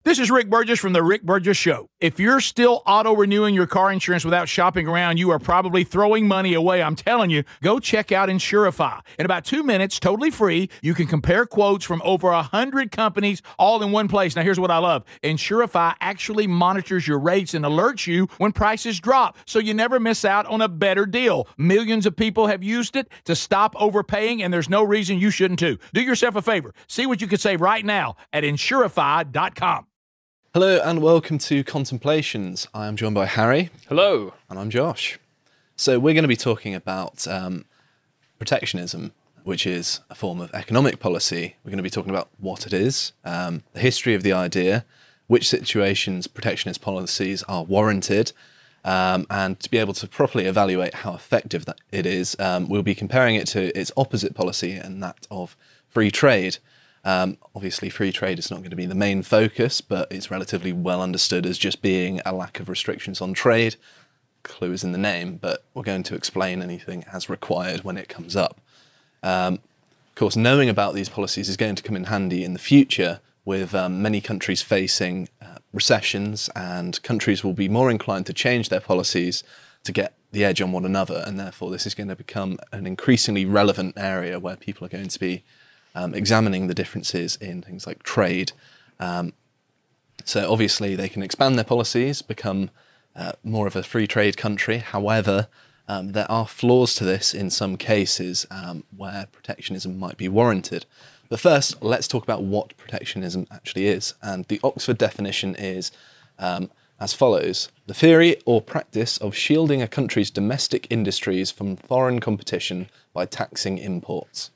This is Rick Burgess from The Rick Burgess Show. If you're still auto-renewing your car insurance without shopping around, you are probably throwing money away. I'm telling you, go check out Insurify. In about 2 minutes, totally free, you can compare quotes from over 100 companies all in one place. Now, here's what I love. Insurify actually monitors your rates and alerts you when prices drop, so you never miss out on a better deal. Millions of people have used it to stop overpaying, and there's no reason you shouldn't too. Do yourself a favor. See what you can save right now at Insurify.com. Hello and welcome to Contemplations. I am joined by Harry. Hello. And I'm Josh. So we're going to be talking about protectionism, which is a form of economic policy. We're going to be talking about what it is, the history of the idea, which situations protectionist policies are warranted, and to be able to properly evaluate how effective that it is, we'll be comparing it to its opposite policy, and that of free trade. Obviously, free trade is not going to be the main focus, but it's relatively well understood as just being a lack of restrictions on trade. Clue is in the name, but we're going to explain anything as required when it comes up. Of course, knowing about these policies is going to come in handy in the future with many countries facing recessions, and countries will be more inclined to change their policies to get the edge on one another, and therefore this is going to become an increasingly relevant area where people are going to be examining the differences in things like trade. So obviously they can expand their policies, become more of a free trade country. However, there are flaws to this in some cases where protectionism might be warranted. But first, let's talk about what protectionism actually is. And the Oxford definition is as follows: the theory or practice of shielding a country's domestic industries from foreign competition by taxing imports.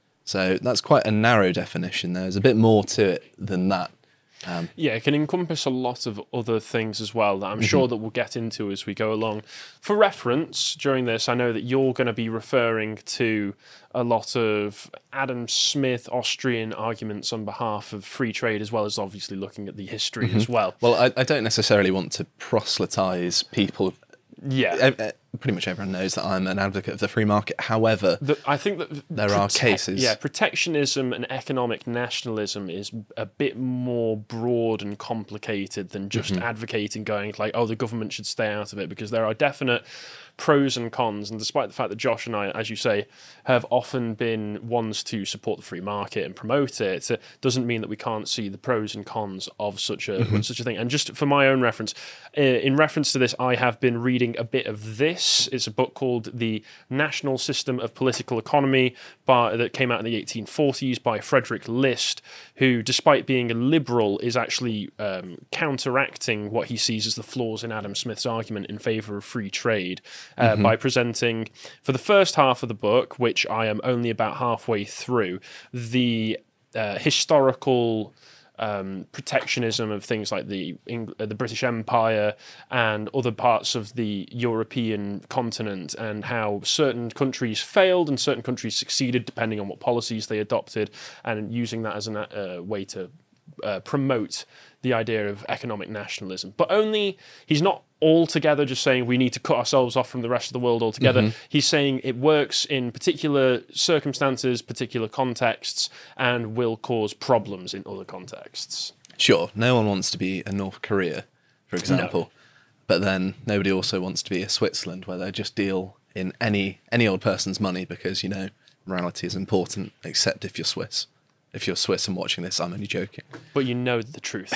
So that's quite a narrow definition. There's a bit more to it than that. Yeah, it can encompass a lot of other things as well that I'm sure that we'll get into as we go along. For reference, during this, I know that you're going to be referring to a lot of Adam Smith Austrian arguments on behalf of free trade, as well as obviously looking at the history as well. Well, I don't necessarily want to proselytise people. Yeah. Pretty much everyone knows that I'm an advocate of the free market. However, I think that there are cases. Yeah, protectionism and economic nationalism is a bit more broad and complicated than just advocating going like, oh, the government should stay out of it, because there are definite pros and cons. And despite the fact that Josh and I, as you say, have often been ones to support the free market and promote it, it doesn't mean that we can't see the pros and cons of such a thing. And just for my own reference, in reference to this, I have been reading a bit of this. It's a book called The National System of Political Economy that came out in the 1840s by Frederick List, who, despite being a liberal, is actually counteracting what he sees as the flaws in Adam Smith's argument in favour of free trade by presenting, for the first half of the book, which I am only about halfway through, the historical protectionism of things like the British Empire and other parts of the European continent, and how certain countries failed and certain countries succeeded depending on what policies they adopted, and using that as a way to promote the idea of economic nationalism. But he's not altogether just saying we need to cut ourselves off from the rest of the world altogether. He's saying it works in particular circumstances, particular contexts, and will cause problems in other contexts. Sure, no one wants to be a North Korea, for example. No. But then nobody also wants to be a Switzerland, where they just deal in any old person's money, because, you know, morality is important, except if you're Swiss. If you're Swiss and watching this, I'm only joking. But you know the truth.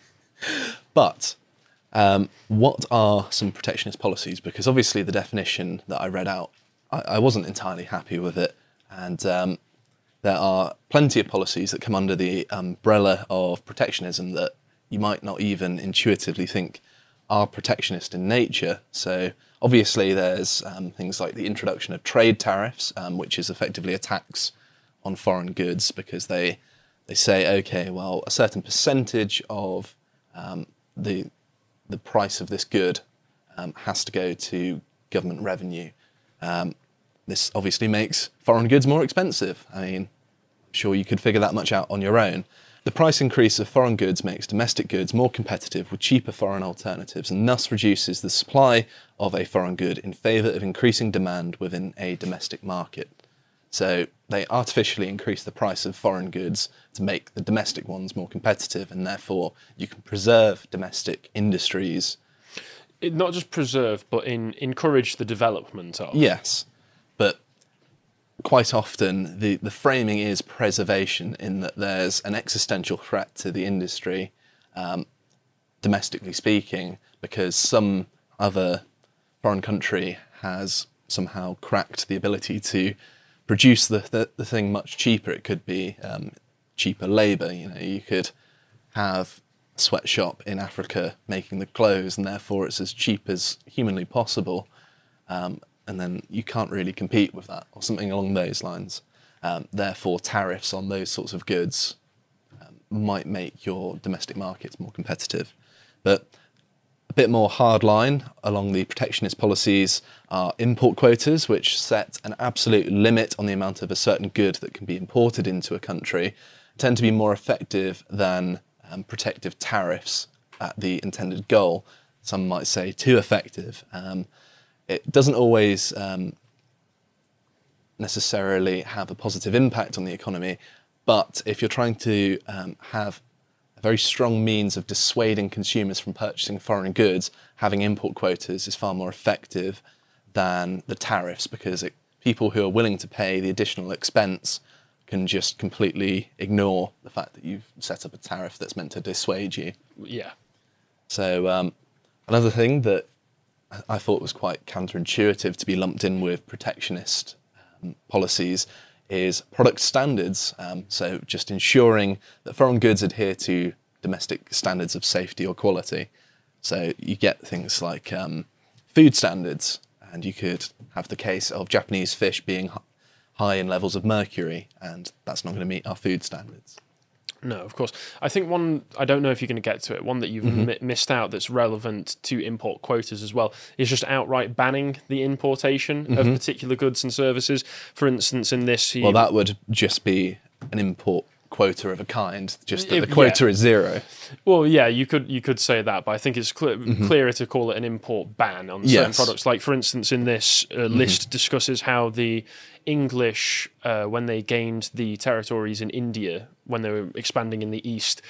But what are some protectionist policies? Because obviously the definition that I read out, I wasn't entirely happy with it. And there are plenty of policies that come under the umbrella of protectionism that you might not even intuitively think are protectionist in nature. So obviously there's things like the introduction of trade tariffs, which is effectively a tax on foreign goods, because they say, okay, well, a certain percentage of the price of this good has to go to government revenue. This obviously makes foreign goods more expensive. I mean, I'm sure you could figure that much out on your own. The price increase of foreign goods makes domestic goods more competitive with cheaper foreign alternatives, and thus reduces the supply of a foreign good in favour of increasing demand within a domestic market. So they artificially increase the price of foreign goods to make the domestic ones more competitive, and therefore you can preserve domestic industries. Not just preserve, but encourage the development of. Yes, but quite often the framing is preservation, in that there's an existential threat to the industry, domestically speaking, because some other foreign country has somehow cracked the ability to produce the thing much cheaper. It could be cheaper labour. You could have a sweatshop in Africa making the clothes, and therefore it's as cheap as humanly possible. And then you can't really compete with that, or something along those lines. Therefore, tariffs on those sorts of goods might make your domestic markets more competitive. But a bit more hardline along the protectionist policies are import quotas, which set an absolute limit on the amount of a certain good that can be imported into a country, tend to be more effective than protective tariffs at the intended goal. Some might say too effective. It doesn't always necessarily have a positive impact on the economy, but if you're trying to have a very strong means of dissuading consumers from purchasing foreign goods, having import quotas is far more effective than the tariffs, because people who are willing to pay the additional expense can just completely ignore the fact that you've set up a tariff that's meant to dissuade you. Yeah. So another thing that I thought was quite counterintuitive to be lumped in with protectionist policies is product standards. So just ensuring that foreign goods adhere to domestic standards of safety or quality. So you get things like food standards, and you could have the case of Japanese fish being high in levels of mercury, and that's not going to meet our food standards. No, of course. I think one, I don't know if you're going to get to it, one that you've missed out that's relevant to import quotas as well is just outright banning the importation of particular goods and services. For instance, in this... Well, that would just be an import quota of a kind, just that the quota is zero. Well, yeah, you could say that, but I think it's clearer to call it an import ban on certain products. Like, for instance, in this list discusses how the English, when they gained the territories in India, when they were expanding in the east,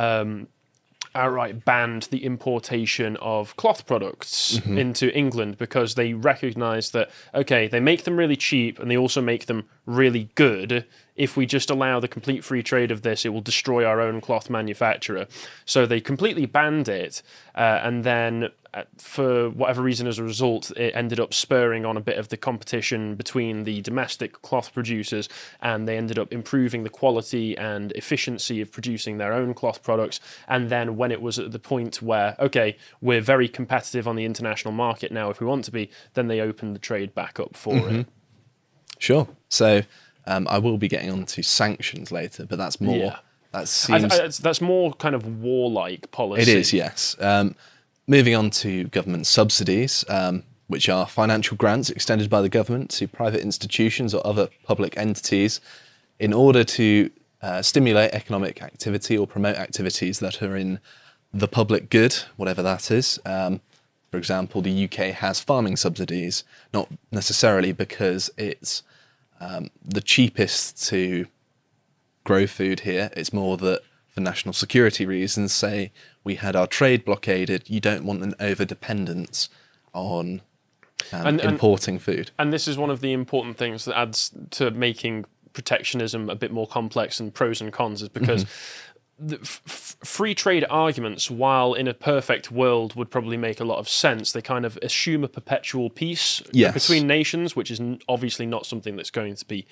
outright banned the importation of cloth products into England, because they recognised that, okay, they make them really cheap and they also make them really good. If we just allow the complete free trade of this, it will destroy our own cloth manufacturer. So they completely banned it, and then for whatever reason, as a result, it ended up spurring on a bit of the competition between the domestic cloth producers, and they ended up improving the quality and efficiency of producing their own cloth products. And then when it was at the point where, okay, we're very competitive on the international market now if we want to be, then they opened the trade back up for it. Sure. So I will be getting onto sanctions later, but that's more... Yeah. That seems... that's more kind of warlike policy. It is, yes. Moving on to government subsidies, which are financial grants extended by the government to private institutions or other public entities in order to stimulate economic activity or promote activities that are in the public good, whatever that is. For example, the UK has farming subsidies, not necessarily because it's the cheapest to grow food here. It's more that for national security reasons, say we had our trade blockaded, you don't want an over-dependence on importing food. And this is one of the important things that adds to making protectionism a bit more complex and pros and cons, is because the free trade arguments, while in a perfect world would probably make a lot of sense, they kind of assume a perpetual peace between nations, which is obviously not something that's going to be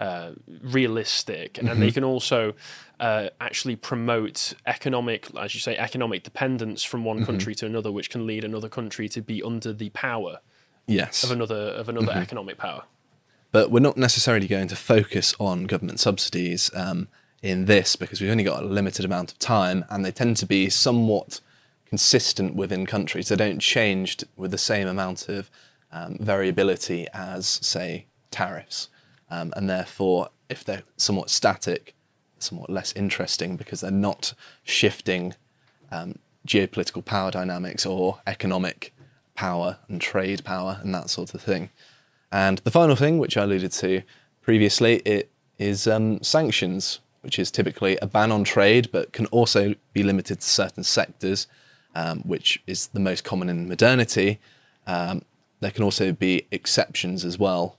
realistic. And they can also actually promote economic, as you say, economic dependence from one country to another, which can lead another country to be under the power of another economic power. But we're not necessarily going to focus on government subsidies in this, because we've only got a limited amount of time, and they tend to be somewhat consistent within countries. They don't change with the same amount of variability as, say, tariffs. And therefore, if they're somewhat static, somewhat less interesting, because they're not shifting geopolitical power dynamics or economic power and trade power and that sort of thing. And the final thing, which I alluded to previously, it is sanctions, which is typically a ban on trade, but can also be limited to certain sectors, which is the most common in modernity. There can also be exceptions as well.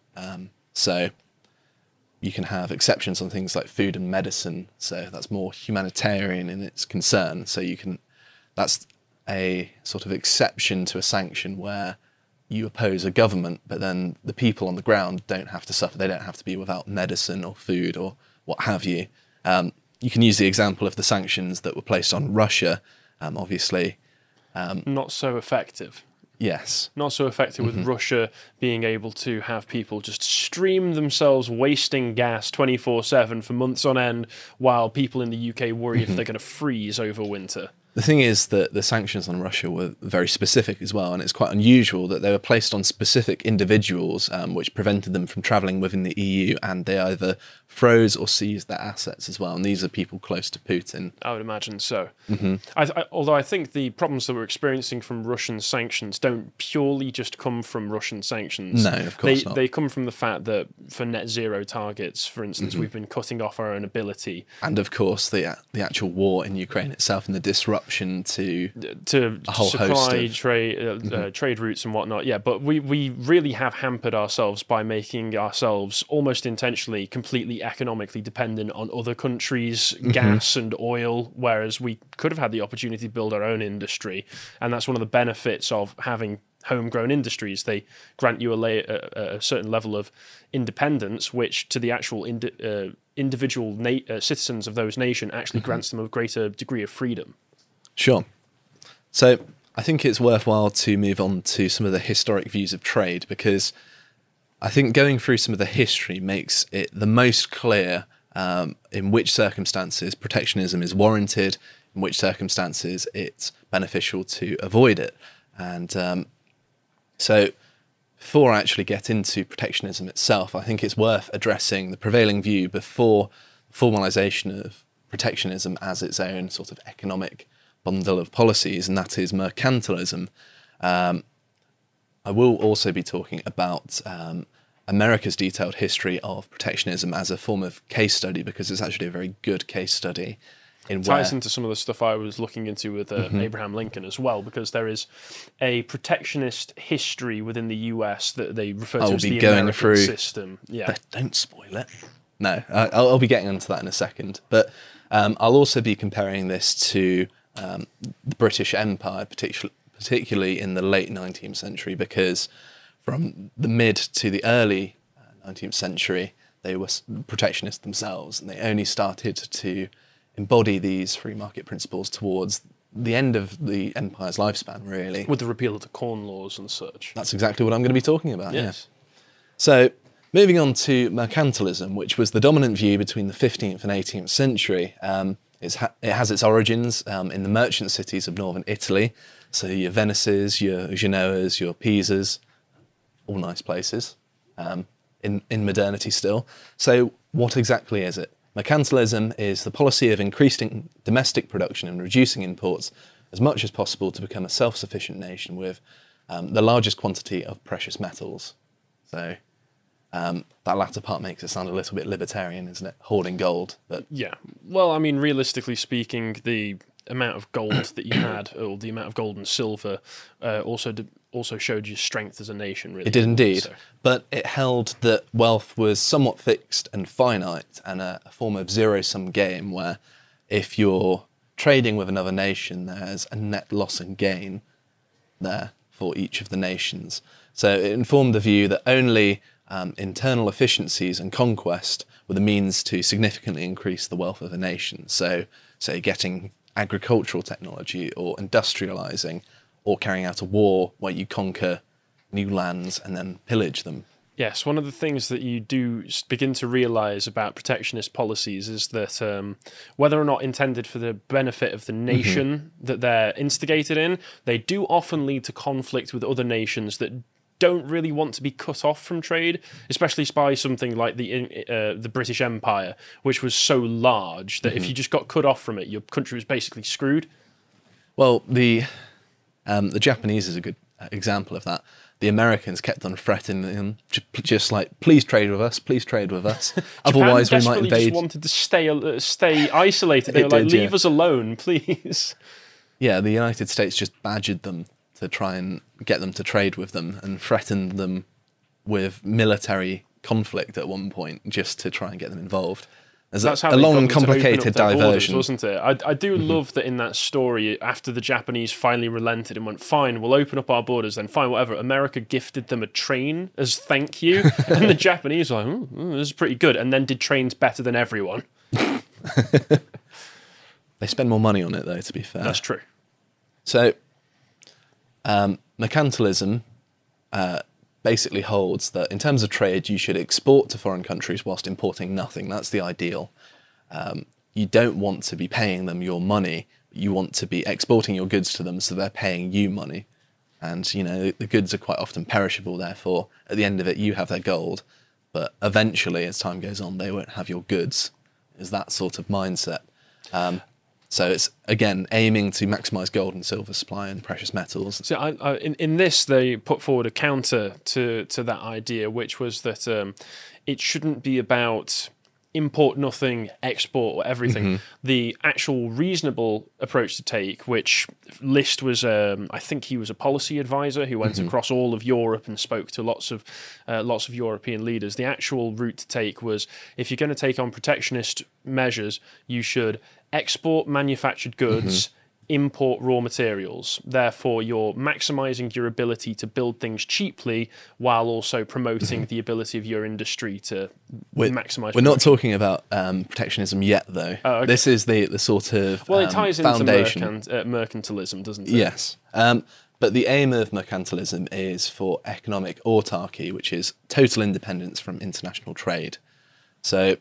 So you can have exceptions on things like food and medicine. So that's more humanitarian in its concern. So that's a sort of exception to a sanction where you oppose a government, but then the people on the ground don't have to suffer. They don't have to be without medicine or food or what have you. You can use the example of the sanctions that were placed on Russia, obviously. Not so effective. Yes. Not so effective with Russia being able to have people just stream themselves wasting gas 24/7 for months on end, while people in the UK worry if they're going to freeze over winter. The thing is that the sanctions on Russia were very specific as well, and it's quite unusual that they were placed on specific individuals, which prevented them from travelling within the EU, and they either froze or seized their assets as well. And these are people close to Putin. I would imagine so. Although I think the problems that we're experiencing from Russian sanctions don't purely just come from Russian sanctions. No, of course not. They come from the fact that for net zero targets, for instance, we've been cutting off our own ability. And of course, the actual war in Ukraine itself and the disruption to a whole supply host of trade routes and whatnot. Yeah, but we really have hampered ourselves by making ourselves almost intentionally completely economically dependent on other countries' gas and oil, whereas we could have had the opportunity to build our own industry. And that's one of the benefits of having homegrown industries. They grant you a certain level of independence, which to the actual individual citizens of those nations actually grants them a greater degree of freedom. Sure. So I think it's worthwhile to move on to some of the historic views of trade, because I think going through some of the history makes it the most clear in which circumstances protectionism is warranted, in which circumstances it's beneficial to avoid it. And so before I actually get into protectionism itself, I think it's worth addressing the prevailing view before formalisation of protectionism as its own sort of economic bundle of policies, and that is mercantilism. I will also be talking about America's detailed history of protectionism as a form of case study, because it's actually a very good case study. Ties into some of the stuff I was looking into with Abraham Lincoln as well, because there is a protectionist history within the US that they refer to as the American system. Yeah, but don't spoil it. No, I'll be getting onto that in a second. But I'll also be comparing this to the British Empire, particularly in the late 19th century, because from the mid to the early 19th century, they were protectionist themselves, and they only started to embody these free market principles towards the end of the empire's lifespan, really. With the repeal of the Corn Laws and such. That's exactly what I'm going to be talking about, yes. Yeah. So, moving on to mercantilism, which was the dominant view between the 15th and 18th century. It has its origins in the merchant cities of northern Italy. So your Venices, your Genoas, your Pisas, all nice places in modernity still. So what exactly is it? Mercantilism is the policy of increasing domestic production and reducing imports as much as possible to become a self-sufficient nation with the largest quantity of precious metals. So that latter part makes it sound a little bit libertarian, isn't it? Hoarding gold. But yeah. Well, I mean, realistically speaking, the amount of gold that you had, or the amount of gold and silver, also showed you strength as a nation, really. It did indeed. So. But it held that wealth was somewhat fixed and finite, and a form of zero-sum game where if you're trading with another nation, there's a net loss and gain there for each of the nations. So it informed the view that only internal efficiencies and conquest were the means to significantly increase the wealth of a nation. So, say, getting agricultural technology or industrializing or carrying out a war where you conquer new lands and then pillage them. Yes, one of the things that you do begin to realise about protectionist policies is that whether or not intended for the benefit of the nation that they're instigated in, they do often lead to conflict with other nations that don't really want to be cut off from trade, especially by something like the British Empire, which was so large that if you just got cut off from it, your country was basically screwed. Well, the Japanese is a example of that. The Americans kept on threatening them, just like, please trade with us, otherwise we might invade. Japan just wanted to stay isolated. They were like, leave us alone, please. Yeah, the United States just badgered them to try and get them to trade with them and threatened them with military conflict at one point just to try and get them involved. That's a long and complicated diversion, borders, wasn't it? I do love that in that story, after the Japanese finally relented and went, fine, we'll open up our borders, then fine, whatever. America gifted them a train as thank you. And the Japanese were like, this is pretty good. And then did trains better than everyone. They spend more money on it, though, to be fair. That's true. So, mercantilism basically holds that in terms of trade, you should export to foreign countries whilst importing nothing. That's the ideal. You don't want to be paying them your money. You want to be exporting your goods to them so they're paying you money. And, you know, the goods are quite often perishable, therefore, at the end of it, you have their gold. But eventually, as time goes on, they won't have your goods. Is that sort of mindset. So it's, again, aiming to maximise gold and silver supply and precious metals. So in this, they put forward a counter to that idea, which was that it shouldn't be about import nothing, export everything. Mm-hmm. The actual reasonable approach to take, which List was, I think he was a policy advisor who went across all of Europe and spoke to lots of European leaders. The actual route to take was, if you're going to take on protectionist measures, you should export manufactured goods, import raw materials. Therefore, you're maximising your ability to build things cheaply while also promoting the ability of your industry to maximise. We're not talking about protectionism yet, though. Oh, okay. This is the sort of well, it ties foundation. Into mercantilism, doesn't it? Yes. But the aim of mercantilism is for economic autarky, which is total independence from international trade. So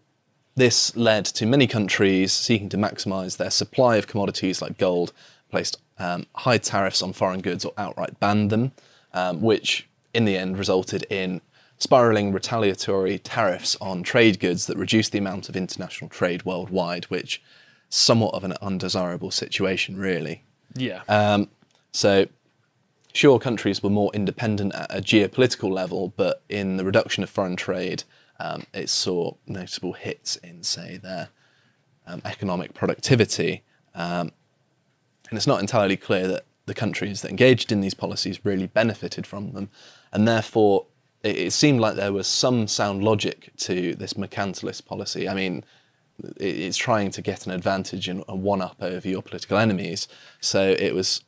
this led to many countries seeking to maximise their supply of commodities like gold, placed high tariffs on foreign goods or outright banned them, which in the end resulted in spiralling retaliatory tariffs on trade goods that reduced the amount of international trade worldwide, which is somewhat of an undesirable situation, really. Yeah. So, sure, countries were more independent at a geopolitical level, but in the reduction of foreign trade, it saw notable hits in, say, their economic productivity. And it's not entirely clear that the countries that engaged in these policies really benefited from them. And therefore, it seemed like there was some sound logic to this mercantilist policy. I mean, it's trying to get an advantage and a one-up over your political enemies. So it was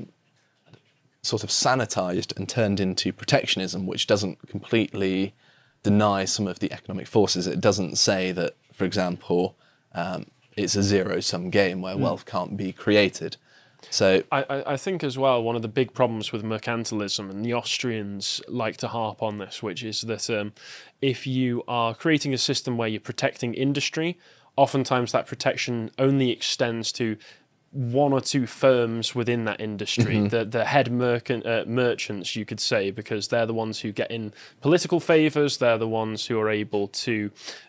sort of sanitized and turned into protectionism, which doesn't completely deny some of the economic forces. It doesn't say that, for example, it's a zero-sum game where wealth can't be created. So I think as well, one of the big problems with mercantilism, and the Austrians like to harp on this, which is that if you are creating a system where you're protecting industry, oftentimes that protection only extends to one or two firms within that industry, the head merchants, you could say, because they're the ones who get in political favours. They're the ones who are able to,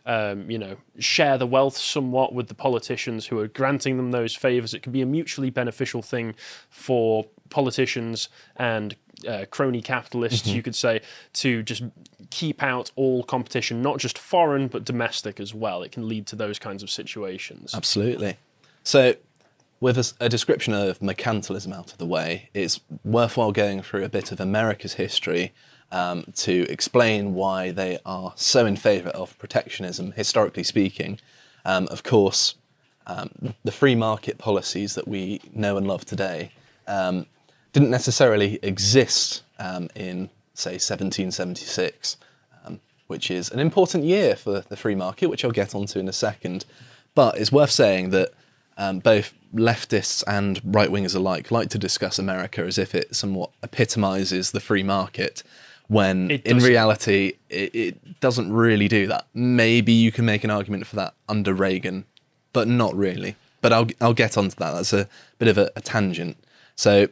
share the wealth somewhat with the politicians who are granting them those favours. It can be a mutually beneficial thing for politicians and crony capitalists, you could say, to just keep out all competition, not just foreign, but domestic as well. It can lead to those kinds of situations. Absolutely. So, with a description of mercantilism out of the way, it's worthwhile going through a bit of America's history to explain why they are so in favour of protectionism, historically speaking. Of course, the free market policies that we know and love today didn't necessarily exist in, say, 1776, which is an important year for the free market, which I'll get onto in a second. But it's worth saying that both leftists and right-wingers alike like to discuss America as if it somewhat epitomises the free market, when in reality it doesn't really do that. Maybe you can make an argument for that under Reagan, but not really. But I'll get onto that. That's a bit of a tangent. So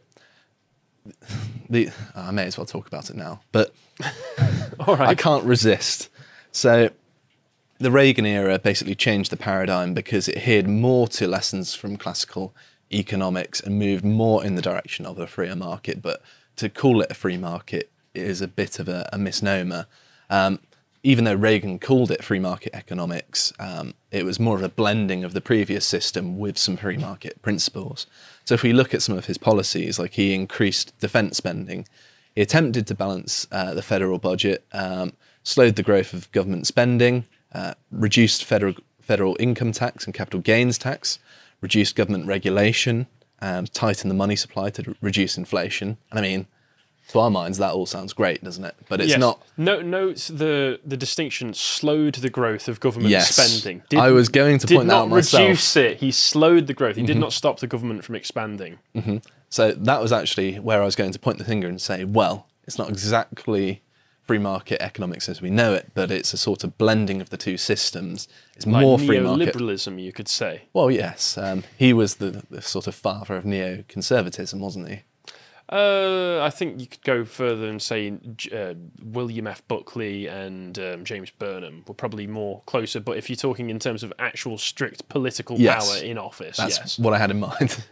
I may as well talk about it now, but all right. I can't resist. So the Reagan era basically changed the paradigm because it adhered more to lessons from classical economics and moved more in the direction of a freer market, but to call it a free market is a bit of a misnomer. Even though Reagan called it free market economics, it was more of a blending of the previous system with some free market principles. So if we look at some of his policies, like he increased defence spending, he attempted to balance the federal budget, slowed the growth of government spending, reduced federal income tax and capital gains tax, reduced government regulation, and tightened the money supply to reduce inflation. And I mean, to our minds, that all sounds great, doesn't it? But it's not. Note the distinction: slowed the growth of government spending. I was going to point that out myself. Did not reduce it. He slowed the growth. He did not stop the government from expanding. So that was actually where I was going to point the finger and say, well, it's not exactly free market economics as we know it, but it's a sort of blending of the two systems. It's like more free market. Neoliberalism, you could say. Well, yes. He was the sort of father of neoconservatism, wasn't he? I think you could go further and say William F. Buckley and James Burnham were probably more closer. But if you're talking in terms of actual strict political power in office, that's what I had in mind.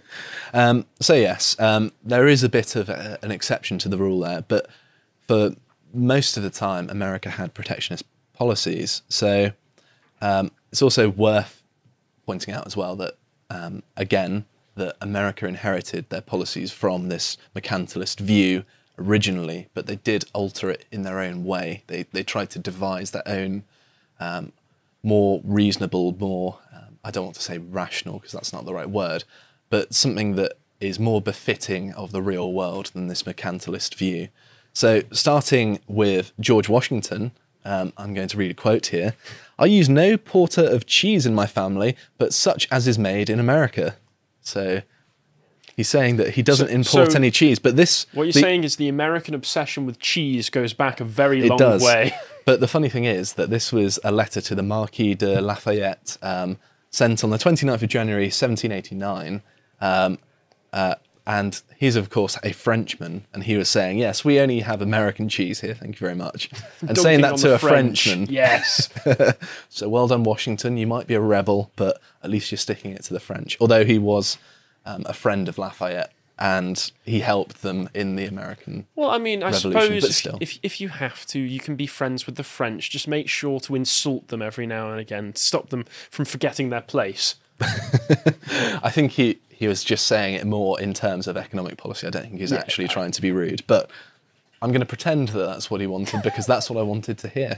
So yes, there is a bit of an exception to the rule there, but for most of the time, America had protectionist policies. So it's also worth pointing out as well that, again, that America inherited their policies from this mercantilist view originally, but they did alter it in their own way. They tried to devise their own more reasonable, more, I don't want to say rational because that's not the right word, but something that is more befitting of the real world than this mercantilist view. So starting with George Washington, I'm going to read a quote here. "I use no porter of cheese in my family, but such as is made in America." So he's saying that he doesn't import any cheese, but this... What you're saying is the American obsession with cheese goes back a very long way. But the funny thing is that this was a letter to the Marquis de Lafayette, sent on the 29th of January, 1789, and he's, of course, a Frenchman, and he was saying, yes, we only have American cheese here, thank you very much. And saying that to a Frenchman. Yes. So well done, Washington. You might be a rebel, but at least you're sticking it to the French. Although he was a friend of Lafayette, and he helped them in the American Well, I mean, I Revolution, suppose if you have to, you can be friends with the French. Just make sure to insult them every now and again to stop them from forgetting their place. I think he was just saying it more in terms of economic policy. I don't think he's actually trying to be rude, but I'm going to pretend that that's what he wanted because that's what I wanted to hear.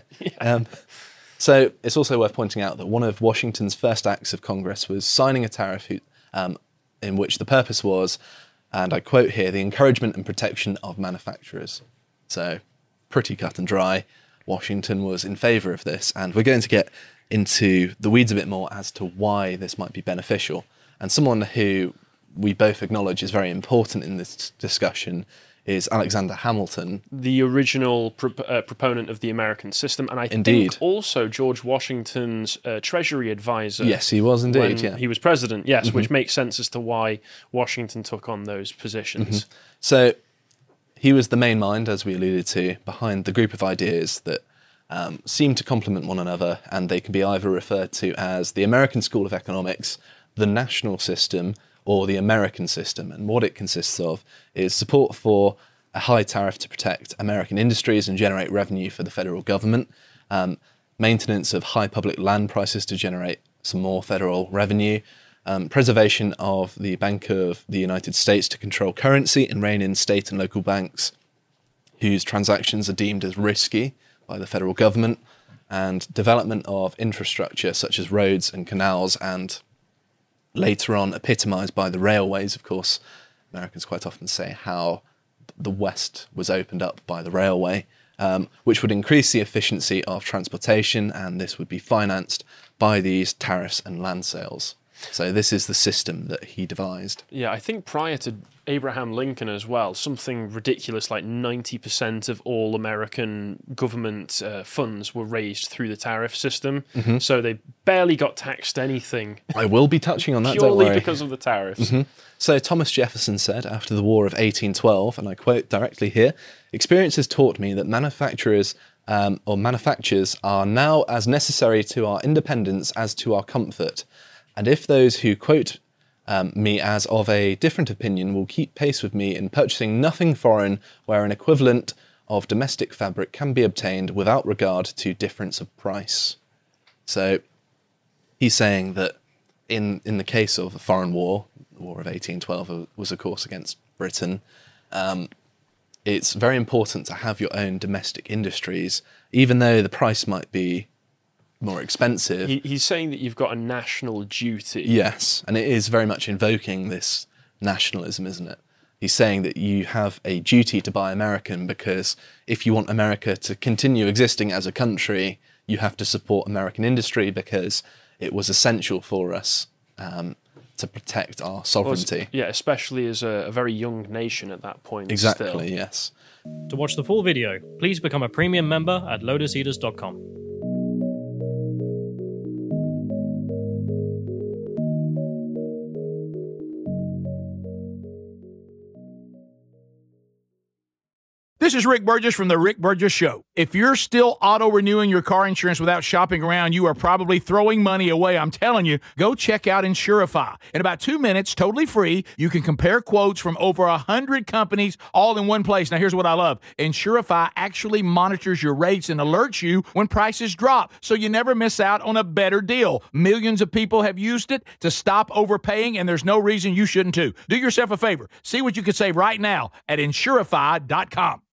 So it's also worth pointing out that one of Washington's first acts of Congress was signing a tariff in which the purpose was, and I quote here, the encouragement and protection of manufacturers. So pretty cut and dry. Washington was in favour of this, and we're going to get into the weeds a bit more as to why this might be beneficial. And someone who we both acknowledge is very important in this discussion is Alexander Hamilton. The original proponent of the American system, and I think also George Washington's Treasury advisor. Yes, he was indeed, when he was president, yes, which makes sense as to why Washington took on those positions. So he was the main mind, as we alluded to, behind the group of ideas that seem to complement one another, and they can be either referred to as the American School of Economics, the national system, or the American system. And what it consists of is support for a high tariff to protect American industries and generate revenue for the federal government, maintenance of high public land prices to generate some more federal revenue, preservation of the Bank of the United States to control currency and rein in state and local banks whose transactions are deemed as risky by the federal government, and development of infrastructure such as roads and canals, and later on epitomised by the railways. Of course, Americans quite often say how the West was opened up by the railway, which would increase the efficiency of transportation, and this would be financed by these tariffs and land sales. So this is the system that he devised. Yeah, I think prior to Abraham Lincoln as well, something ridiculous like 90% of all American government funds were raised through the tariff system. So they barely got taxed anything. I will be touching on that, purely don't worry. because of the tariffs. So Thomas Jefferson said after the War of 1812, and I quote directly here, "Experience has taught me that manufactures are now as necessary to our independence as to our comfort. And if those who, quote, Me, as of a different opinion, will keep pace with me in purchasing nothing foreign where an equivalent of domestic fabric can be obtained without regard to difference of price. So he's saying that in the case of a foreign war, the War of 1812 was of course against Britain, it's very important to have your own domestic industries, even though the price might be more expensive. He's saying that you've got a national duty. Yes, and it is very much invoking this nationalism, isn't it? He's saying that you have a duty to buy American because if you want America to continue existing as a country, you have to support American industry because it was essential for us to protect our sovereignty. Well, yeah, especially as a very young nation at that point. Exactly, still. yes. To watch the full video, please become a premium member at lotuseaters.com. This is Rick Burgess from The Rick Burgess Show. If you're still auto-renewing your car insurance without shopping around, you are probably throwing money away. I'm telling you, go check out Insurify. In about 2 minutes, totally free, you can compare quotes from over 100 companies all in one place. Now, here's what I love. Insurify actually monitors your rates and alerts you when prices drop, so you never miss out on a better deal. Millions of people have used it to stop overpaying, and there's no reason you shouldn't too. Do yourself a favor. See what you can save right now at Insurify.com.